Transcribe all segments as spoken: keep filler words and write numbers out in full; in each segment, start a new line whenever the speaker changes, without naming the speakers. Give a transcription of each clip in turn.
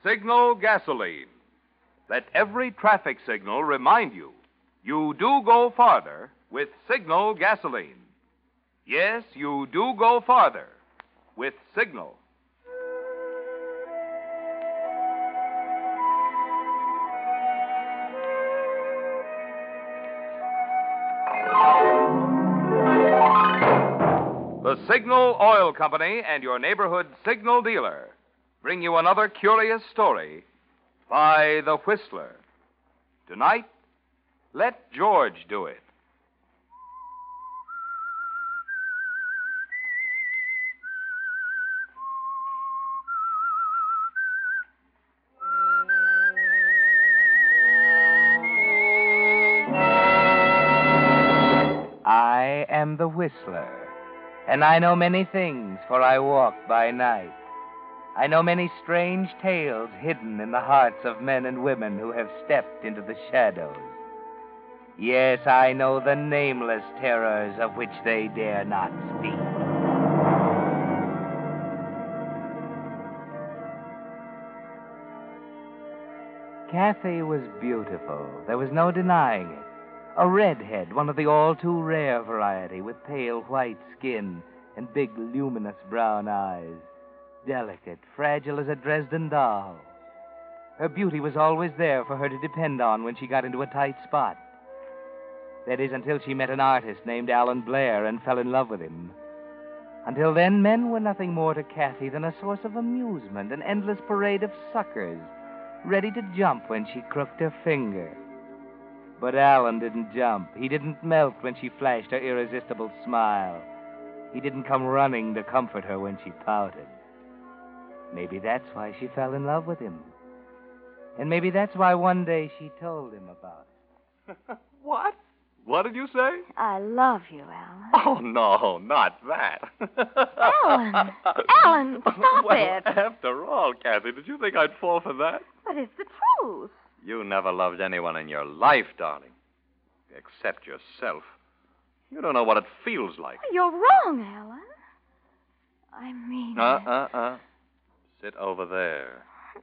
Signal gasoline. Let every traffic signal remind you, you do go farther with Signal gasoline. Yes, you do go farther with Signal. The Signal Oil Company and your neighborhood Signal dealer bring you another curious story by The Whistler. Tonight, let George do it.
I am the Whistler, and I know many things, for I walk by night. I know many strange tales hidden in the hearts of men and women who have stepped into the shadows. Yes, I know the nameless terrors of which they dare not speak. Kathy was beautiful. There was no denying it. A redhead, one of the all-too-rare variety, with pale white skin and big, luminous brown eyes. Delicate, fragile as a Dresden doll. Her beauty was always there for her to depend on when she got into a tight spot. That is, until she met an artist named Alan Blair and fell in love with him. Until then, men were nothing more to Kathy than a source of amusement, an endless parade of suckers, ready to jump when she crooked her finger. But Alan didn't jump. He didn't melt when she flashed her irresistible smile. He didn't come running to comfort her when she pouted. Maybe that's why she fell in love with him. And maybe that's why one day she told him about it.
What? What did you say?
I love you, Alan.
Oh, no, not that.
Alan! Alan, stop
well,
it.
After all, Kathy, did you think I'd fall for that?
But it's the truth.
You never loved anyone in your life, darling. Except yourself. You don't know what it feels like.
You're wrong, Alan. I mean...
Uh-uh-uh. Sit over there.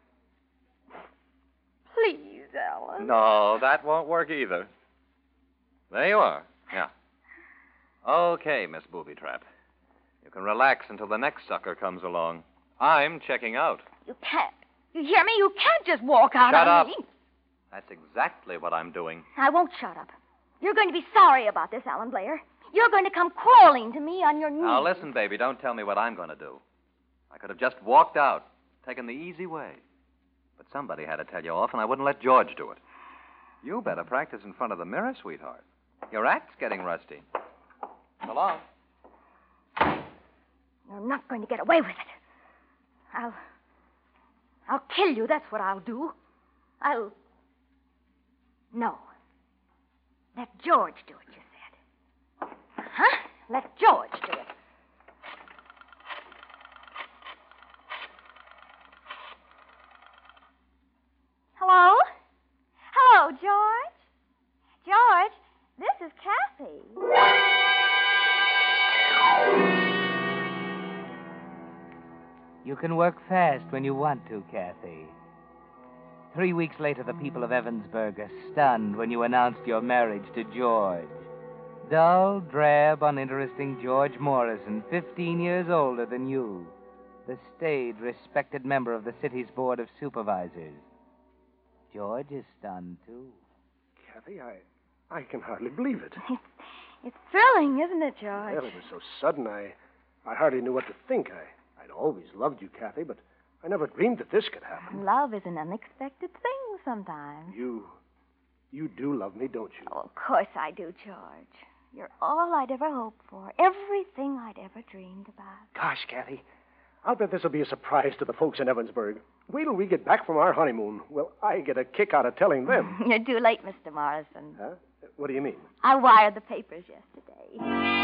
Please, Alan.
No, that won't work either. There you are. Yeah. Okay, Miss Booby Trap. You can relax until the next sucker comes along. I'm checking out.
You can't. You hear me? You can't just walk out
Shut
on
up.
me.
That's exactly what I'm doing.
I won't shut up. You're going to be sorry about this, Alan Blair. You're going to come crawling to me on your knees.
Now, listen, baby, don't tell me what I'm going to do. I could have just walked out, taken the easy way. But somebody had to tell you off, and I wouldn't let George do it. You better practice in front of the mirror, sweetheart. Your act's getting rusty. So long.
You're not going to get away with it. I'll... I'll kill you, that's what I'll do. I'll... No. Let George do it, you said. Huh? Let George do it. Hello? Hello, George? George, this is Kathy.
You can work fast when you want to, Kathy. Three weeks later, the people of Evansburg are stunned when you announced your marriage to George. Dull, drab, uninteresting George Morrison, fifteen years older than you. The staid, respected member of the city's Board of Supervisors. George is stunned, too.
Kathy, I... I can hardly believe it.
It's, it's thrilling, isn't it, George?
Well, it was so sudden, I... I hardly knew what to think. I, I'd always loved you, Kathy, but I never dreamed that this could happen.
Love is an unexpected thing sometimes.
You... You do love me, don't you?
Oh, of course I do, George. You're all I'd ever hoped for. Everything I'd ever dreamed about.
Gosh, Kathy, I'll bet this will be a surprise to the folks in Evansburg. Wait till we get back from our honeymoon. Well, I get a kick out of telling them.
You're too late, Mister Morrison.
Huh? What do you mean?
I wired the papers yesterday.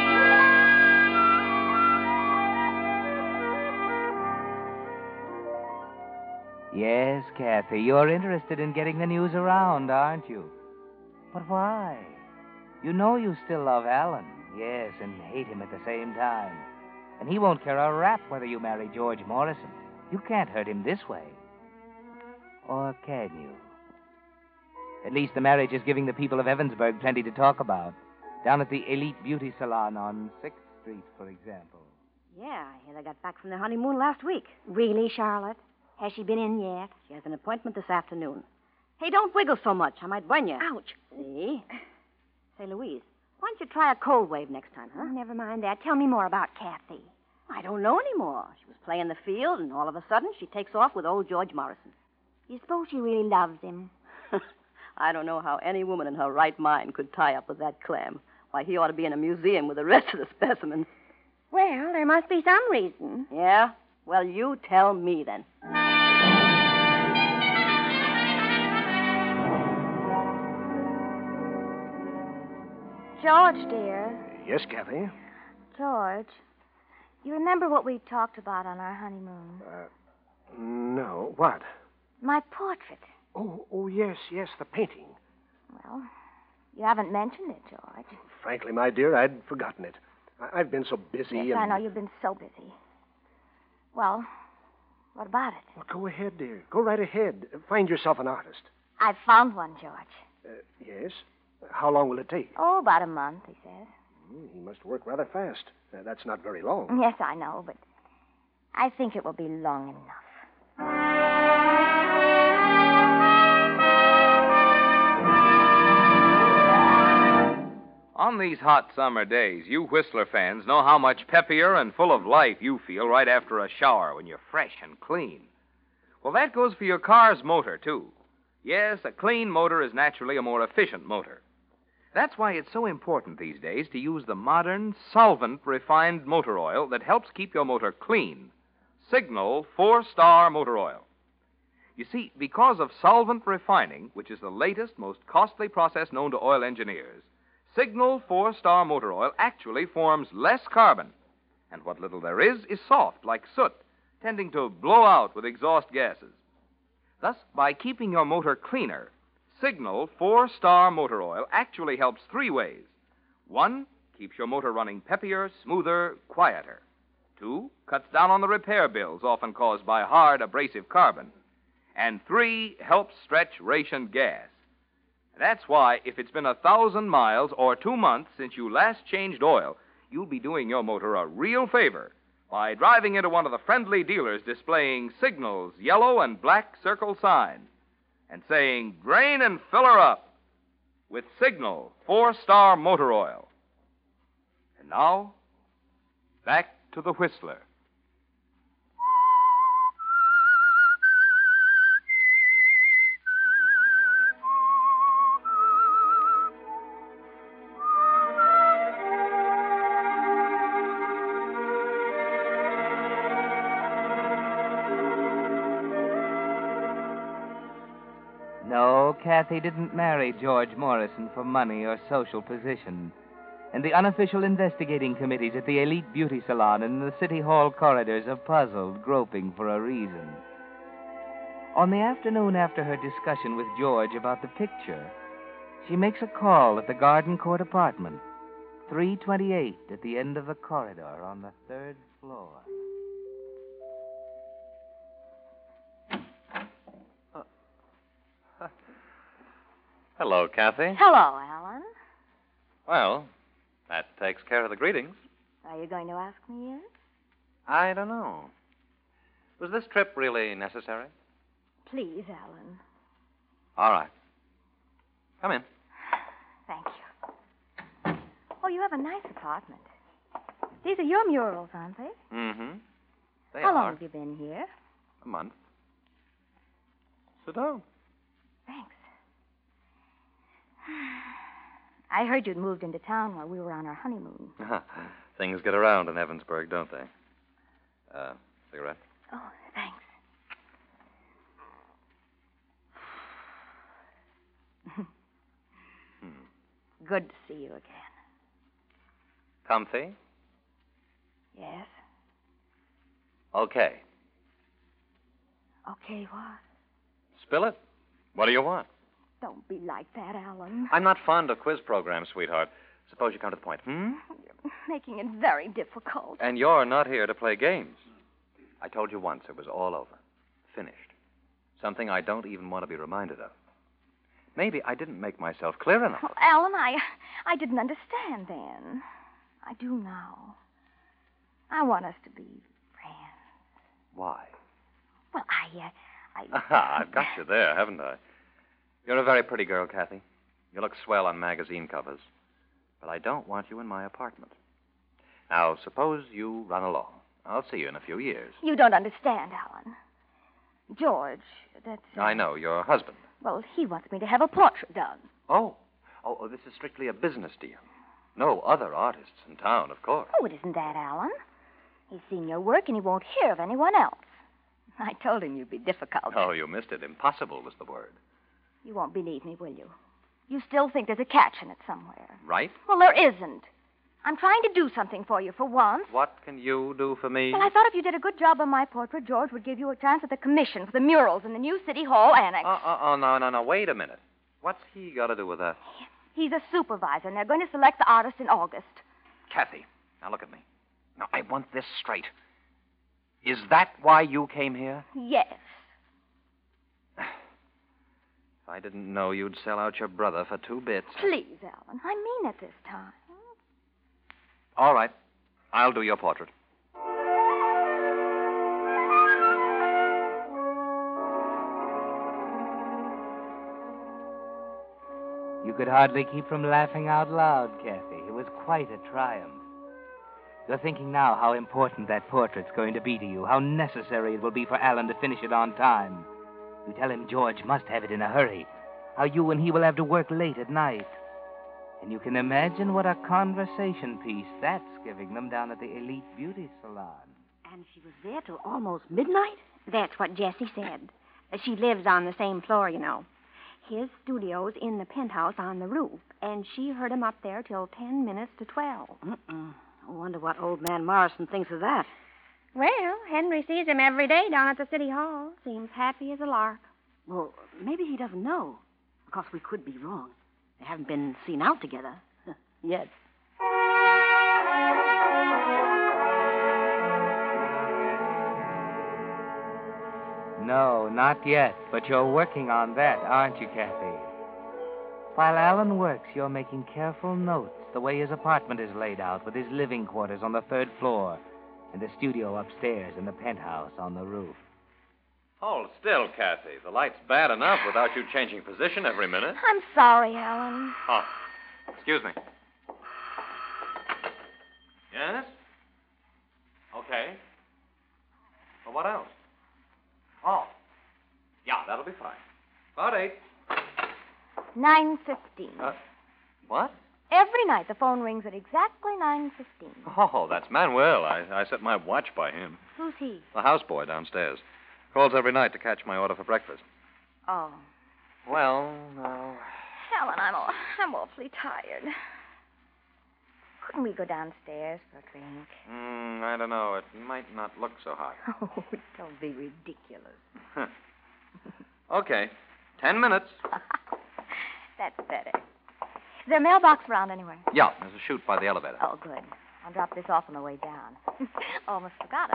Yes, Kathy, you're interested in getting the news around, aren't you? But why? You know you still love Alan, yes, and hate him at the same time. And he won't care a rap whether you marry George Morrison. You can't hurt him this way. Or can you? At least the marriage is giving the people of Evansburg plenty to talk about. Down at the Elite Beauty Salon on sixth Street, for example.
Yeah, I hear they got back from their honeymoon last week.
Really, Charlotte? Has she been in yet?
She has an appointment this afternoon. Hey, don't wiggle so much. I might burn you.
Ouch.
See? Say, Louise, why don't you try a cold wave next time, huh?
Oh, never mind that. Tell me more about Kathy.
I don't know anymore. She was playing the field, and all of a sudden she takes off with old George Morrison.
You suppose she really loves him?
I don't know how any woman in her right mind could tie up with that clam. Why, he ought to be in a museum with the rest of the specimens.
Well, there must be some reason.
Yeah? Well, you tell me then.
George, dear.
Yes, Kathy?
George, you remember what we talked about on our honeymoon?
Uh, no. What?
My portrait.
Oh, oh, yes, yes, the painting.
Well, you haven't mentioned it, George.
Frankly, my dear, I'd forgotten it. I- I've been so busy.
Yes,
and...
I know you've been so busy. Well, what about it?
Well, go ahead, dear. Go right ahead. Find yourself an artist.
I've found one, George.
Uh, yes? How long will it take?
Oh, about a month, he says.
Hmm, he must work rather fast. Uh, that's not very long.
Yes, I know, but I think it will be long enough.
On these hot summer days, you Whistler fans know how much peppier and full of life you feel right after a shower when you're fresh and clean. Well, that goes for your car's motor, too. Yes, a clean motor is naturally a more efficient motor. That's why it's so important these days to use the modern, solvent-refined motor oil that helps keep your motor clean. Signal four-star motor oil. You see, because of solvent refining, which is the latest, most costly process known to oil engineers, Signal four-star motor oil actually forms less carbon. And what little there is is soft, like soot, tending to blow out with exhaust gases. Thus, by keeping your motor cleaner, Signal four-star motor oil actually helps three ways. One, keeps your motor running peppier, smoother, quieter. Two, cuts down on the repair bills often caused by hard, abrasive carbon. And three, helps stretch ration gas. That's why, if it's been a thousand miles or two months since you last changed oil, you'll be doing your motor a real favor by driving into one of the friendly dealers displaying Signal's yellow and black circle sign and saying, "Drain and fill her up with Signal four-star motor oil." And now, back to the Whistler.
No, Kathy didn't marry George Morrison for money or social position. And the unofficial investigating committees at the Elite Beauty Salon and in the City Hall corridors are puzzled, groping for a reason. On the afternoon after her discussion with George about the picture, she makes a call at the Garden Court apartment, three twenty-eight at the end of the corridor on the third floor.
Hello, Kathy.
Hello, Alan.
Well, that takes care of the greetings.
Are you going to ask me yet?
I don't know. Was this trip really necessary?
Please, Alan.
All right. Come in.
Thank you. Oh, you have a nice apartment. These are your murals, aren't they?
Mm-hmm. They
How
are.
long have you been here?
A month. Sit down.
Thanks. I heard you'd moved into town while we were on our honeymoon.
Things get around in Evansburg, don't they? Uh, cigarette?
Oh, thanks.
Hmm.
Good to see you again.
Comfy?
Yes?
Okay.
Okay, what?
Spill it. What do you want?
Don't be like that, Alan.
I'm not fond of quiz programs, sweetheart. Suppose you come to the point. Hmm?
You're making it very difficult.
And you're not here to play games. I told you once it was all over. Finished. Something I don't even want to be reminded of. Maybe I didn't make myself clear enough.
Well, Alan, I, I didn't understand then. I do now. I want us to be friends.
Why?
Well, I, uh, I...
Aha, I've got you there, haven't I? You're a very pretty girl, Kathy. You look swell on magazine covers. But I don't want you in my apartment. Now, suppose you run along. I'll see you in a few years.
You don't understand, Alan. George, that's... Uh,
I know, your husband.
Well, he wants me to have a portrait done.
Oh. oh. Oh, this is strictly a business deal. No other artists in town, of course.
Oh, it isn't that, Alan. He's seen your work, and he won't hear of anyone else. I told him you'd be difficult.
Oh, you missed it. Impossible was the word.
You won't believe me, will you? You still think there's a catch in it somewhere.
Right?
Well, there isn't. I'm trying to do something for you for once.
What can you do for me?
Well, I thought if you did a good job on my portrait, George would give you a chance at the commission for the murals in the new City Hall annex.
Oh, oh, oh no, no, no. Wait a minute. What's he got to do with that?
He's a supervisor, and they're going to select the artist in August.
Kathy, now look at me. Now, I want this straight. Is that why you came here?
Yes.
If I didn't know you'd sell out your brother for two bits.
Please, Alan. I mean it this time.
All right. I'll do your portrait.
You could hardly keep from laughing out loud, Kathy. It was quite a triumph. You're thinking now how important that portrait's going to be to you, how necessary it will be for Alan to finish it on time. You tell him George must have it in a hurry, how you and he will have to work late at night. And you can imagine what a conversation piece that's giving them down at the Elite Beauty Salon.
And she was there till almost midnight? That's what Jessie said. She lives on the same floor, you know. His studio's in the penthouse on the roof, and she heard him up there till ten minutes to twelve.
Mm-mm. I wonder what old man Morrison thinks of that.
Well, Henry sees him every day down at the City Hall. Seems happy as a lark.
Well, maybe he doesn't know. Of course, we could be wrong. They haven't been seen out together yet.
No, not yet. But you're working on that, aren't you, Kathy? While Alan works, you're making careful notes, the way his apartment is laid out, with his living quarters on the third floor and the studio upstairs and the penthouse on the roof.
Hold still, Kathy. The light's bad enough without you changing position every minute.
I'm sorry, Alan.
Oh, excuse me. Yes? Okay. Well, what else? Oh. Yeah, that'll be fine. About eight.
nine fifteen.
Uh, what?
Every night the phone rings at exactly nine fifteen.
Oh, that's Manuel. I, I set my watch by him.
Who's he?
The houseboy downstairs. Calls every night to catch my order for breakfast.
Oh.
Well, now...
Helen, I'm, aw- I'm awfully tired. Couldn't we go downstairs for a drink?
Mm, I don't know. It might not look so hot.
Oh, don't be ridiculous.
Okay. Ten minutes.
That's better. Is there a mailbox around anywhere?
Yeah, there's a chute by the elevator.
Oh, good. I'll drop this off on the way down. Almost forgot it.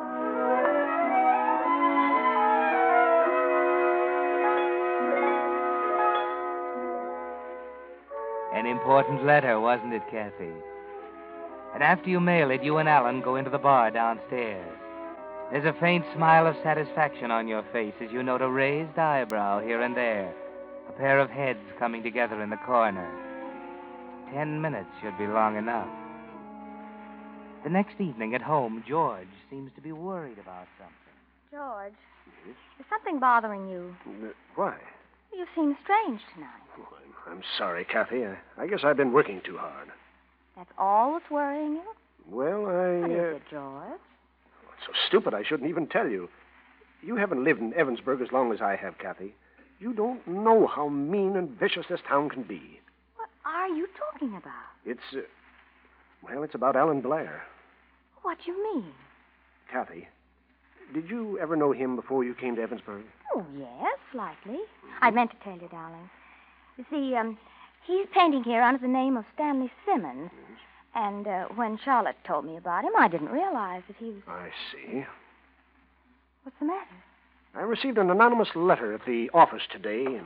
An important letter, wasn't it, Kathy? And after you mail it, you and Alan go into the bar downstairs. There's a faint smile of satisfaction on your face as you note a raised eyebrow here and there, a pair of heads coming together in the corner. Ten minutes should be long enough. The next evening at home, George seems to be worried about something.
George, is something bothering you?
Uh, why?
You seem strange tonight.
Oh, I'm, I'm sorry, Kathy. I, I guess I've been working too hard.
That's all that's worrying you?
Well, I...
What
uh,
is it, George?
It's so stupid I shouldn't even tell you. You haven't lived in Evansburg as long as I have, Kathy. You don't know how mean and vicious this town can be.
What are you talking about?
It's, uh, well, it's about Alan Blair.
What do you mean?
Kathy, did you ever know him before you came to Evansburg?
Oh, yes, slightly. I meant to tell you, darling. You see, um, he's painting here under the name of Stanley Simmons.
Yes.
And uh, when Charlotte told me about him, I didn't realize that he was...
I see.
What's the matter?
I received an anonymous letter at the office today, and...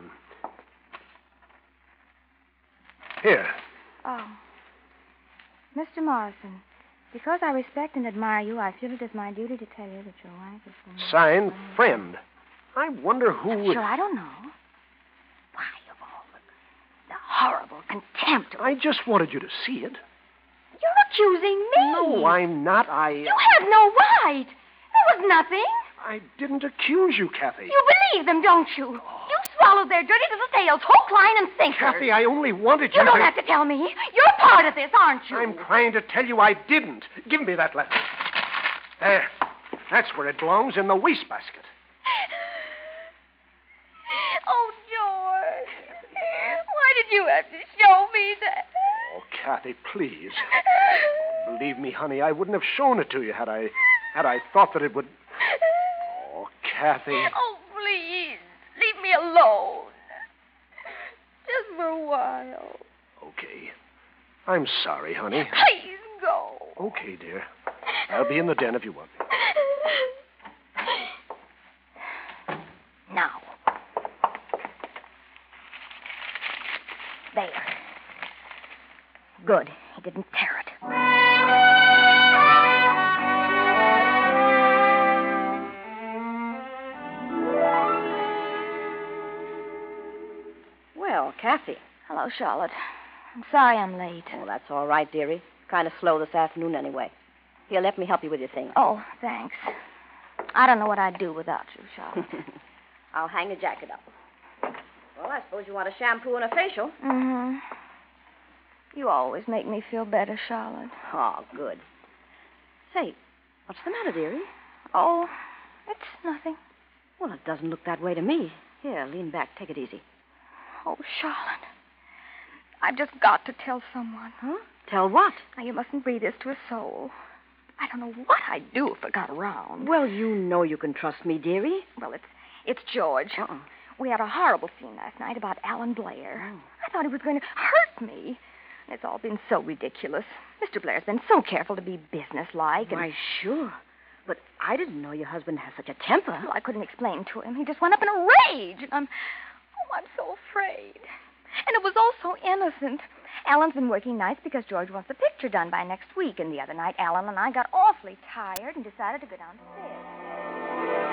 Here.
Oh. Mister Morrison, because I respect and admire you, I feel it is my duty to tell you that your wife is... the most-
Signed, Friend. I wonder who would...
Sure, I don't know. Why, of all the, the horrible contempt of...
I just wanted you to see it.
You're accusing me.
No, I'm not. I...
You had no right. There was nothing.
I didn't accuse you, Kathy.
You believe them, don't you? You swallowed their dirty little tales, hook, line, and sinker.
Kathy, I only wanted you
You don't
to...
have to tell me. You're part of this, aren't you?
I'm trying to tell you I didn't. Give me that letter. There. That's where it belongs, in the wastebasket.
Oh, George. Why did you have to show me that?
Oh, Kathy, please. Believe me, honey, I wouldn't have shown it to you had I... had I thought that it would... Oh, Kathy.
Oh, please. Leave me alone. Just for a while.
Okay. I'm sorry, honey.
Please go.
Okay, dear. I'll be in the den if you want me.
Now. There. Good. He didn't tear it.
Well, Kathy.
Hello, Charlotte. I'm sorry I'm late.
Oh, that's all right, dearie. Kind of slow this afternoon anyway. Here, let me help you with your things.
Oh, thanks. I don't know what I'd do without you, Charlotte.
I'll hang your jacket up. Well, I suppose you want a shampoo and a facial.
Mm-hmm. You always make me feel better, Charlotte.
Oh, good. Say, what's the matter, dearie?
Oh, it's nothing.
Well, it doesn't look that way to me. Here, lean back. Take it easy.
Oh, Charlotte. I've just got to tell someone.
Huh? Tell what?
Now, you mustn't breathe this to a soul. I don't know what I'd do if it got around.
Well, you know you can trust me, dearie.
Well, it's it's George.
Uh-uh.
We had a horrible scene last night about Alan Blair.
Oh.
I thought he was going to hurt me. It's all been so ridiculous. Mister Blair's been so careful to be businesslike. And...
Why, sure. But I didn't know your husband has such a temper.
Well, I couldn't explain to him. He just went up in a rage. And I'm... Oh, I'm so afraid. And it was all so innocent. Alan's been working nights because George wants a picture done by next week. And the other night, Alan and I got awfully tired and decided to go downstairs.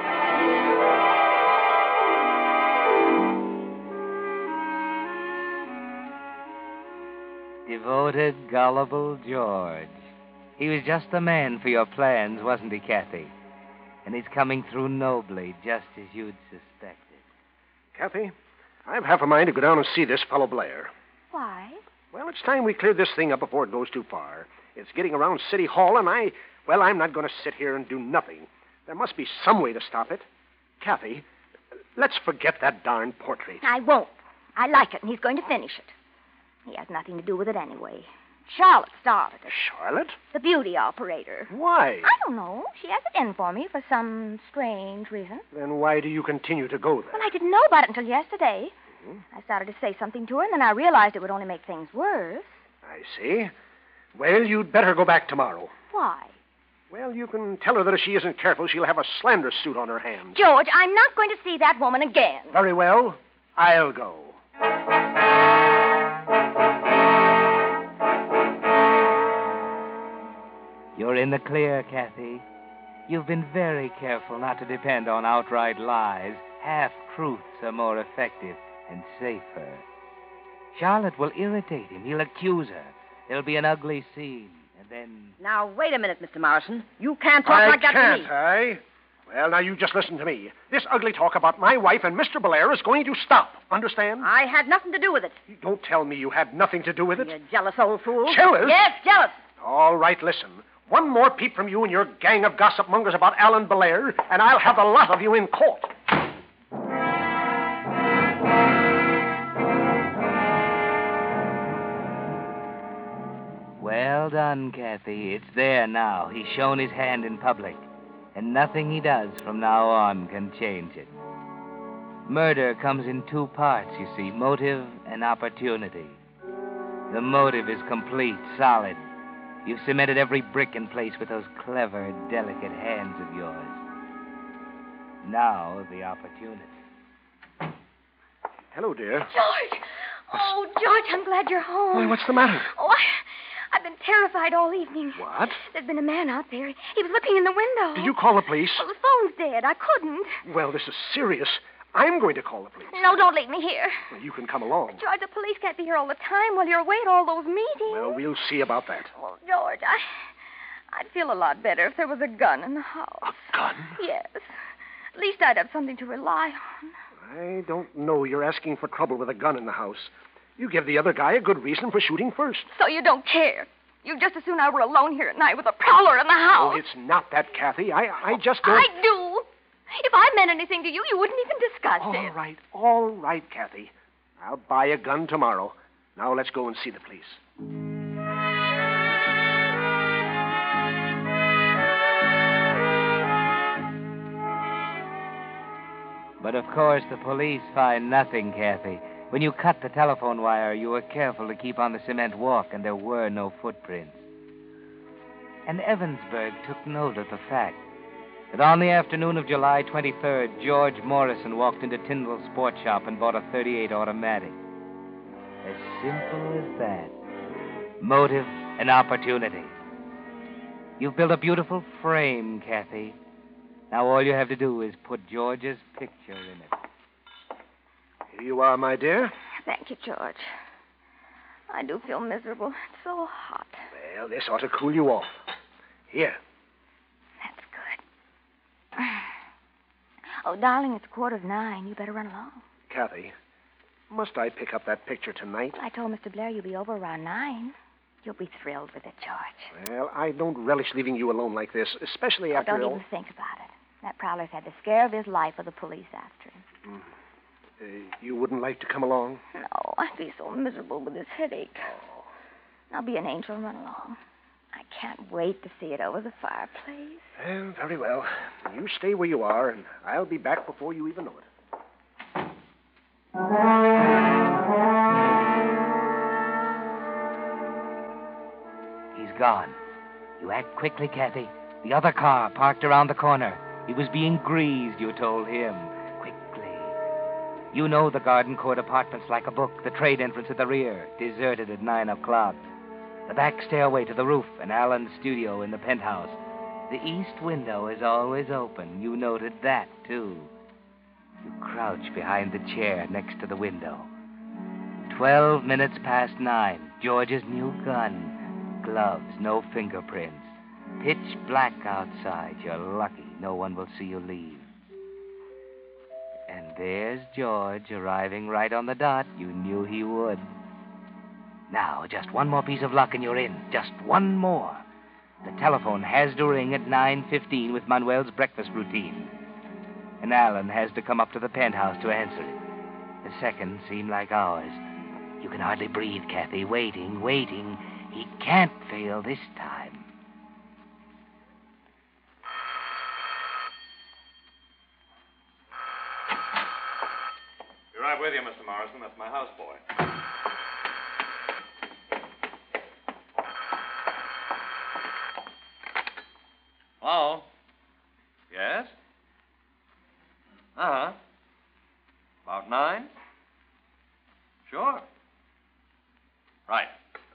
Devoted, gullible George. He was just the man for your plans, wasn't he, Kathy? And he's coming through nobly, just as you'd suspected.
Kathy, I've half a mind to go down and see this fellow Blair.
Why?
Well, it's time we cleared this thing up before it goes too far. It's getting around City Hall, and I... Well, I'm not going to sit here and do nothing. There must be some way to stop it. Kathy, let's forget that darn portrait.
I won't. I like it, and he's going to finish it. He has nothing to do with it anyway. Charlotte started it.
Charlotte?
The beauty operator.
Why?
I don't know. She has it in for me for some strange reason.
Then why do you continue to go there?
Well, I didn't know about it until yesterday.
Hmm?
I started to say something to her, and then I realized it would only make things worse.
I see. Well, you'd better go back tomorrow.
Why?
Well, you can tell her that if she isn't careful, she'll have a slander suit on her hands.
George, I'm not going to see that woman again.
Very well. I'll go.
You're in the clear, Kathy. You've been very careful not to depend on outright lies. Half-truths are more effective and safer. Charlotte will irritate him. He'll accuse her. There'll be an ugly scene, and then...
Now, wait a minute, Mister Morrison. You can't talk
I
like that
can't,
to me.
I? Well, now, you just listen to me. This ugly talk about my wife and Mister Blair is going to stop. Understand?
I had nothing to do with it.
Don't tell me you had nothing to do with it.
You jealous old fool.
Jealous?
Yes, jealous.
All right, listen. One more peep from you and your gang of gossip mongers about Alan Blair, and I'll have the lot of you in court.
Well done, Kathy. It's there now. He's shown his hand in public. And nothing he does from now on can change it. Murder comes in two parts, you see, motive and opportunity. The motive is complete, solid. You've cemented every brick in place with those clever, delicate hands of yours. Now the opportunity.
Hello, dear.
George! Oh, George, I'm glad you're home.
Why, what's the matter?
Oh, I, I've been terrified all evening.
What?
There's been a man out there. He was looking in the window.
Did you call the police?
Well, the phone's dead. I couldn't.
Well, this is serious. I'm going to call the police.
No, don't leave me here.
Well, you can come along.
George, the police can't be here all the time while you're away at all those meetings.
Well, we'll see about that.
Well, George, I, I'd feel a lot better if there was a gun in the house.
A gun?
Yes. At least I'd have something to rely on.
I don't know. You're asking for trouble with a gun in the house. You give the other guy a good reason for shooting first.
So you don't care. You'd just as soon I were alone here at night with a prowler in the house.
Oh, it's not that, Kathy. I, I just don't...
I do. If I meant anything to you, you wouldn't even discuss
all
it.
All right, all right, Kathy. I'll buy a gun tomorrow. Now let's go and see the police.
But of course, the police find nothing, Kathy. When you cut the telephone wire, you were careful to keep on the cement walk, and there were no footprints. And Evansburg took note of the fact that on the afternoon of July twenty-third, George Morrison walked into Tyndall's Sport Shop and bought a thirty-eight automatic. As simple as that. Motive and opportunity. You've built a beautiful frame, Kathy. Now all you have to do is put George's picture in it.
Here you are, my dear.
Thank you, George. I do feel miserable. It's so hot.
Well, this ought to cool you off. Here.
That's good. Oh, darling, it's quarter of nine. You better run along.
Kathy, must I pick up that picture tonight?
I told Mister Blair you'll be over around nine. You'll be thrilled with it, George.
Well, I don't relish leaving you alone like this, especially
oh,
after
don't
all...
even think about it. That prowler's had the scare of his life with the police after him.
Mm. Uh, you wouldn't like to come along?
No, I'd be so miserable with this headache.
Oh.
I'll be an angel and run along. I can't wait to see it over the fireplace.
Well, very well. You stay where you are, and I'll be back before you even know it.
He's gone. You act quickly, Kathy. The other car parked around the corner. He was being greased, you told him. Quickly. You know the Garden Court apartments like a book. The trade entrance at the rear, deserted at nine o'clock. The back stairway to the roof, and Alan's studio in the penthouse. The east window is always open. You noted that, too. You crouch behind the chair next to the window. Twelve minutes past nine. George's new gun. Gloves, no fingerprints. Pitch black outside. You're lucky. No one will see you leave. And there's George arriving right on the dot. You knew he would. Now, just one more piece of luck and you're in. Just one more. The telephone has to ring at nine fifteen with Manuel's breakfast routine. And Alan has to come up to the penthouse to answer it. The seconds seem like hours. You can hardly breathe, Kathy. Waiting, waiting. He can't fail this time.
Be right with you, Mister Morrison. That's my houseboy. Hello? Yes? Uh-huh. About nine? Sure. Right.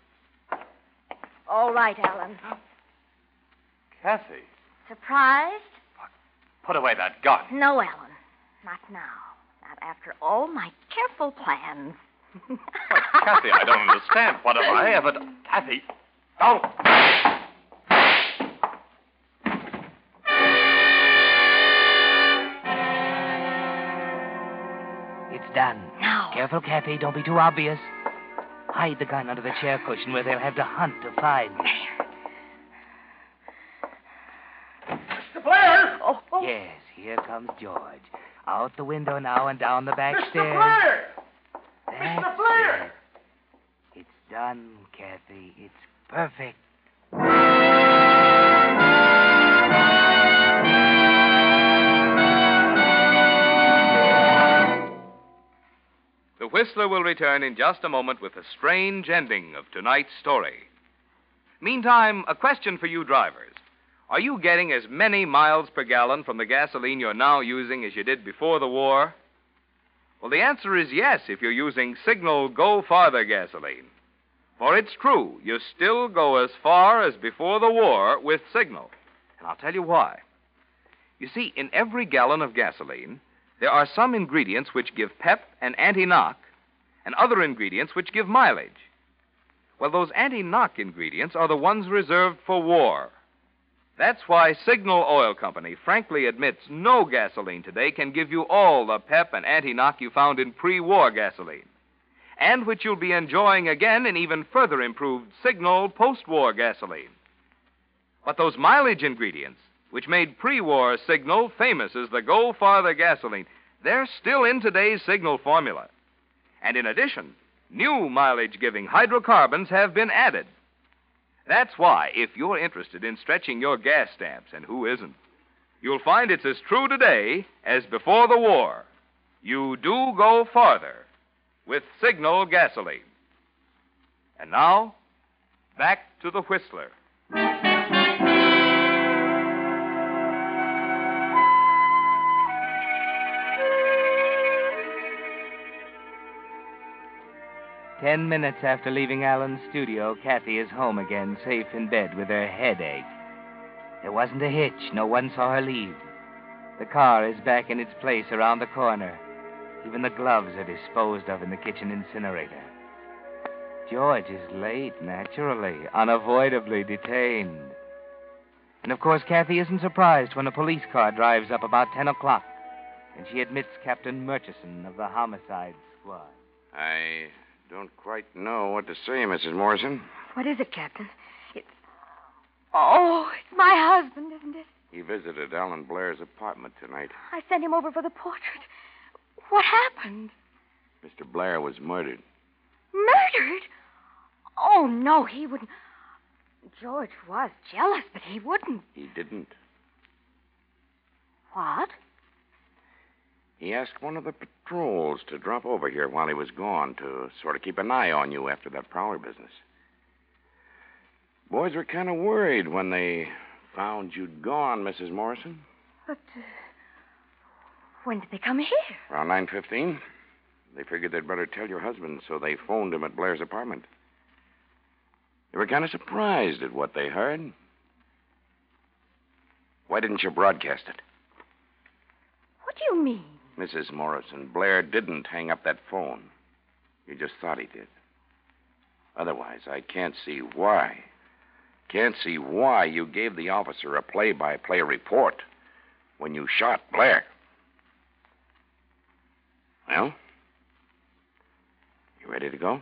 All right, Alan.
Kathy,
Surprised?
put away that gun.
No, Alan. Not now. Not after all my careful plans.
But, Kathy, I don't understand. What have I ever done? Kathy, don't.
It's done.
Now.
Careful, Kathy. Don't be too obvious. Hide the gun under the chair cushion where they'll have to hunt to find you.
Mister Blair!
Oh, oh.
Yes, here comes George. Out the window now and down the back
Mister
stairs.
Blair!
That's
Mister Blair!
it. It's done, Kathy. It's perfect.
The Whistler will return in just a moment with the strange ending of tonight's story. Meantime, a question for you drivers. Are you getting as many miles per gallon from the gasoline you're now using as you did before the war? Well, the answer is yes if you're using Signal Go Farther gasoline. For it's true, you still go as far as before the war with Signal. And I'll tell you why. You see, in every gallon of gasoline, there are some ingredients which give pep and anti-knock, and other ingredients which give mileage. Well, those anti-knock ingredients are the ones reserved for war. That's why Signal Oil Company frankly admits no gasoline today can give you all the pep and anti-knock you found in pre-war gasoline, and which you'll be enjoying again in even further improved Signal post-war gasoline. But those mileage ingredients, which made pre-war Signal famous as the Go Farther gasoline, they're still in today's Signal formula. And in addition, new mileage-giving hydrocarbons have been added. That's why, if you're interested in stretching your gas stamps, and who isn't, you'll find it's as true today as before the war. You do go farther with Signal gasoline. And now, back to the Whistler.
Ten minutes after leaving Alan's studio, Kathy is home again, safe in bed with her headache. There wasn't a hitch. No one saw her leave. The car is back in its place around the corner. Even the gloves are disposed of in the kitchen incinerator. George is late, naturally, unavoidably detained. And of course, Kathy isn't surprised when a police car drives up about ten o'clock, and she admits Captain Murchison of the homicide squad.
I don't quite know what to say, Missus Morrison.
What is it, Captain? It's... Oh, it's my husband, isn't it?
He visited Alan Blair's apartment tonight.
I sent him over for the portrait. What happened?
Mister Blair was murdered.
Murdered? Oh, no, he wouldn't. George was jealous, but he wouldn't.
He didn't.
What?
He asked one of the patrols to drop over here while he was gone to sort of keep an eye on you after that Prowler business. Boys were kind of worried when they found you'd gone, Missus Morrison.
But uh, when did they come here?
Around nine fifteen. They figured they'd better tell your husband, so they phoned him at Blair's apartment. They were kind of surprised at what they heard. Why didn't you broadcast it?
What do you mean?
Missus Morrison, Blair didn't hang up that phone. You just thought he did. Otherwise, I can't see why. Can't see why you gave the officer a play-by-play report when you shot Blair. Well? You ready to go?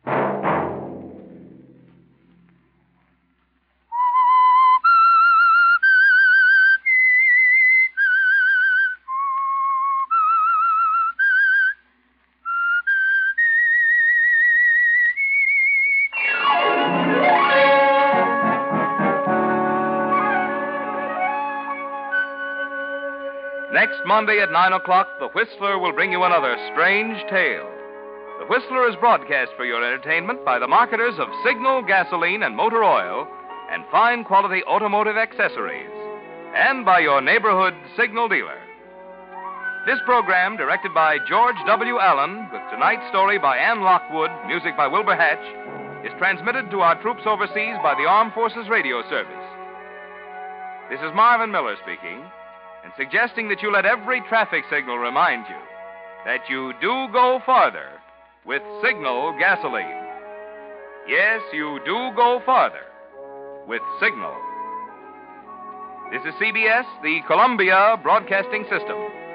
Next Monday at nine o'clock, The Whistler will bring you another strange tale. The Whistler is broadcast for your entertainment by the marketers of Signal gasoline and motor oil and fine quality automotive accessories, and by your neighborhood Signal dealer. This program, directed by George W. Allen, with tonight's story by Ann Lockwood, music by Wilbur Hatch, is transmitted to our troops overseas by the Armed Forces Radio Service. This is Marvin Miller speaking, and suggesting that you let every traffic signal remind you that you do go farther with Signal gasoline. Yes, you do go farther with Signal. This is C B S, the Columbia Broadcasting System.